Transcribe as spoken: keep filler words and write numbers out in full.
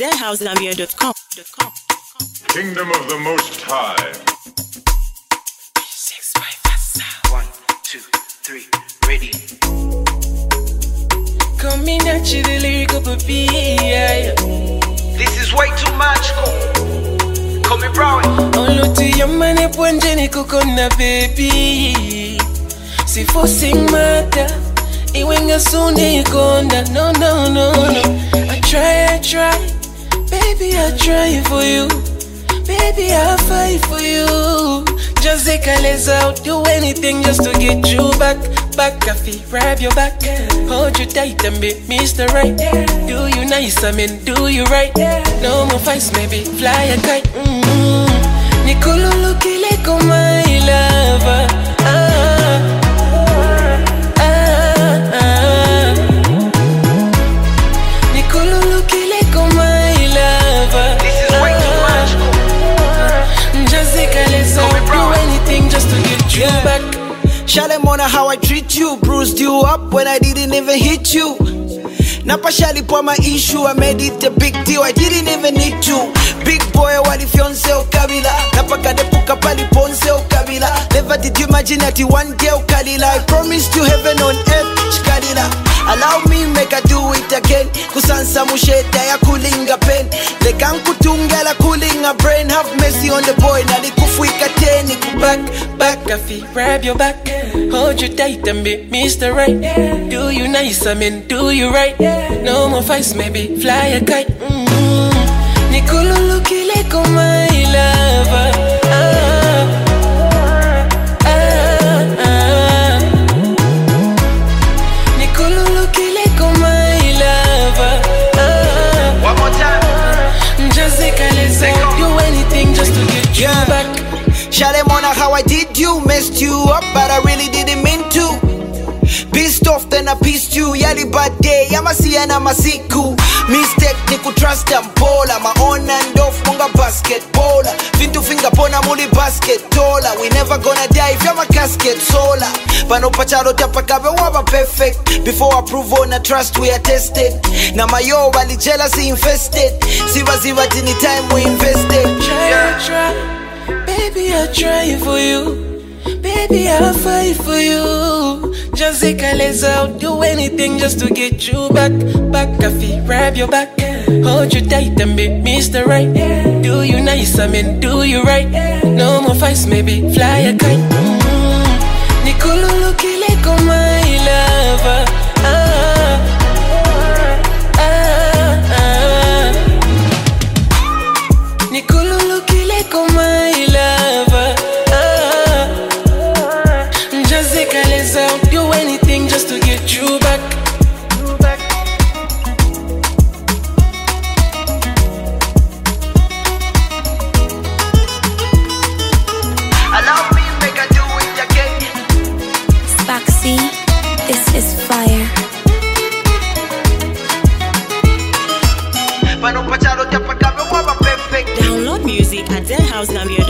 den house gambia dot com. Kingdom of the Most High. Six, five, five, one, two, three, ready. Coming at you, the lyrical puppy. Yeah. This is way too magical. Call me Brown. Only to your money, one Jenny Kokona, baby. Si forcing matter. Iwenga soon, they gonna. No, no, no, no. I try, I try. Baby, I try for you. Baby, I'll fight for you. Just take a legs out, do anything just to get you back. Back, I feel, grab your back. Hold you tight and be Mister Right. Do you nice, I mean, do you right? No more fights, maybe fly a kite. Mm-hmm. Nicololo kile ko my lover. Ah, ah, ah. Nicololo kile ko my lover. This is way too magical. Just take a let's do anything just to get you Yeah. back. Shale mona how I treat you. Bruised you up when I didn't even hit you. Napa shali po my issue. I made it a big deal. I didn't even need to. Big boy wali fionse o kabila. Napa kade puka pali ponse o kabila. Never did you imagine that you one day o kalila. I promised you heaven on earth. Shkalila. Allow me make I do it again. Kusansa musheta ya kulinga pen. Lekan kutunga la kulinga brain. Have mercy on the boy. Na nikufuika teni Back, back, I feel, grab your back. Hold you tight and be Mister Right. Do you nice, I mean, do you right? No more fights, maybe fly a kite. Mm-hmm. Nicololo kile ko my lover. Ah, ah, ah. Nicololo kile ko my lover. Ah, One more time. just take a let's out, do anything just to get you Yeah. back. Shale mona how I did you. Messed you up but I really didn't mean to. Pissed off then I pissed you. Yali bad day I'ma see and I'ma see cool. Mistake ni kutrust and pola. My on and off munga basketballer. Fin to finger pona muli basket taller. We never gonna die if you're my casket solar. Pano pachalo tapakabe waba perfect. Before I prove on a trust we are tested. Na mayo wali jealousy infested. Siva ziva tini time we invested. Try, I try, baby, I try for you. Baby, I'll fight for you. Just take a legs out, do anything just to get you back. Back, I feel, grab your back. Hold you tight and be Mister Right. Do you nice, I mean, do you right? No more fights, maybe fly a kite. Mm-hmm. Nicololo kile ko my lover. Ah, ah, ah. Nicololo kile ko my lover. Ah, just take a let's out, do anything just to get you back. Allow me make I do it again. Spaxy, this is fire. Pano pachalo tapakabe waba perfect. Download music at den house gambia